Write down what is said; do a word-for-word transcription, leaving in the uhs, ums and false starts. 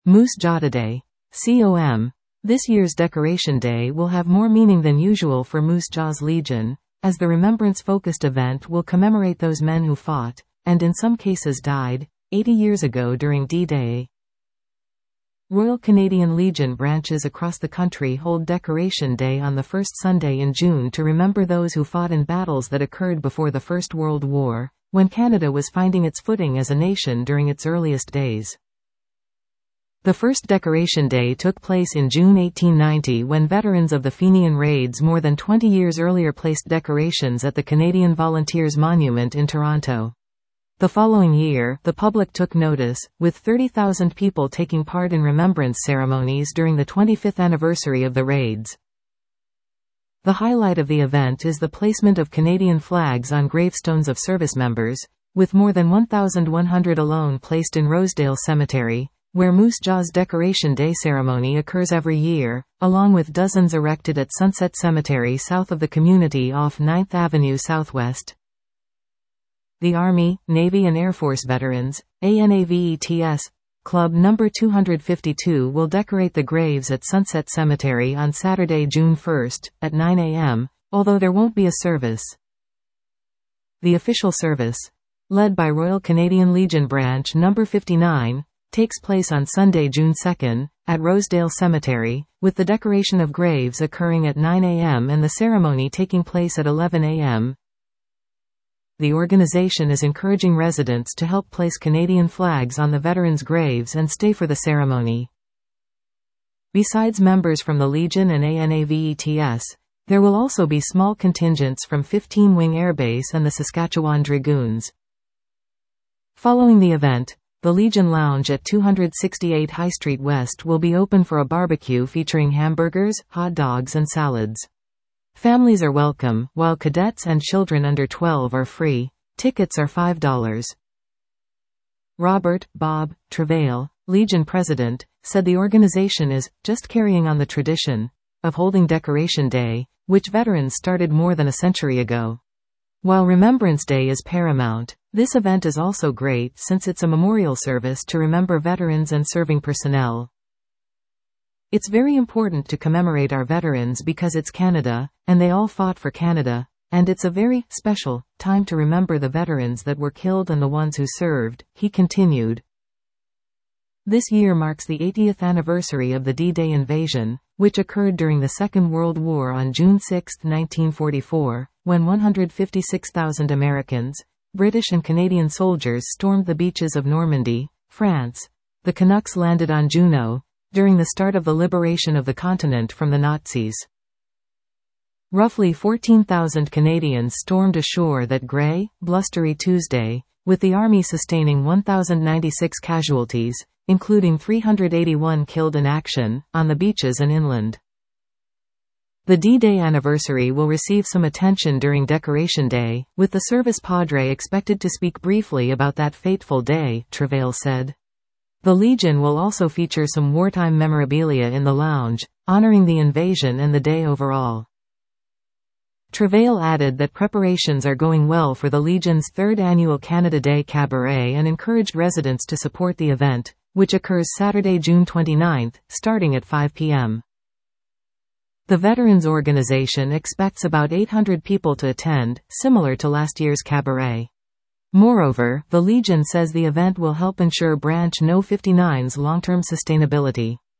Moose Jaw Day. Com. This year's Decoration Day will have more meaning than usual for Moose Jaw's Legion, as the remembrance-focused event will commemorate those men who fought, and in some cases died, eighty years ago during D-Day. Royal Canadian Legion branches across the country hold Decoration Day on the first Sunday in June to remember those who fought in battles that occurred before the First World War, when Canada was finding its footing as a nation during its earliest days. The first Decoration Day took place in June eighteen ninety when veterans of the Fenian raids more than twenty years earlier placed decorations at the Canadian Volunteers Monument in Toronto. The following year, the public took notice, with thirty thousand people taking part in remembrance ceremonies during the twenty-fifth anniversary of the raids. The highlight of the event is the placement of Canadian flags on gravestones of service members, with more than one thousand one hundred alone placed in Rosedale Cemetery, where Moose Jaw's Decoration Day ceremony occurs every year, along with dozens erected at Sunset Cemetery south of the community off ninth Avenue Southwest. The Army, Navy and Air Force Veterans, ANAVETS, Club number two hundred fifty-two will decorate the graves at Sunset Cemetery on Saturday, June first, at nine a m, although there won't be a service. The official service, led by Royal Canadian Legion Branch number fifty-nine, takes place on Sunday, June second, at Rosedale Cemetery, with the decoration of graves occurring at nine a m and the ceremony taking place at eleven a m The organization is encouraging residents to help place Canadian flags on the veterans' graves and stay for the ceremony. Besides members from the Legion and ANAVETS, there will also be small contingents from fifteen Wing Air Base and the Saskatchewan Dragoons. Following the event, the Legion Lounge at two sixty-eight High Street West will be open for a barbecue featuring hamburgers, hot dogs and salads. Families are welcome, while cadets and children under twelve are free. Tickets are five dollars. Robert, Bob, Travail, Legion president, said the organization is just carrying on the tradition of holding Decoration Day, which veterans started more than a century ago. While Remembrance Day is paramount, this event is also great since it's a memorial service to remember veterans and serving personnel. It's very important to commemorate our veterans because it's Canada, and they all fought for Canada, and it's a very special time to remember the veterans that were killed and the ones who served, he continued. This year marks the eightieth anniversary of the D-Day invasion, which occurred during the Second World War on June sixth, nineteen forty-four, when one hundred fifty-six thousand Americans, British and Canadian soldiers stormed the beaches of Normandy, France. The Canucks landed on Juno, during the start of the liberation of the continent from the Nazis. Roughly fourteen thousand Canadians stormed ashore that grey, blustery Tuesday, with the Army sustaining one thousand ninety-six casualties, including three hundred eighty-one killed in action, on the beaches and inland. The D-Day anniversary will receive some attention during Decoration Day, with the service padre expected to speak briefly about that fateful day, Travail said. The Legion will also feature some wartime memorabilia in the lounge, honoring the invasion and the day overall. Travail added that preparations are going well for the Legion's third annual Canada Day Cabaret and encouraged residents to support the event, which occurs Saturday, June twenty-ninth, starting at five p m The Veterans Organization expects about eight hundred people to attend, similar to last year's cabaret. Moreover, the Legion says the event will help ensure Branch No fifty-nine's long-term sustainability.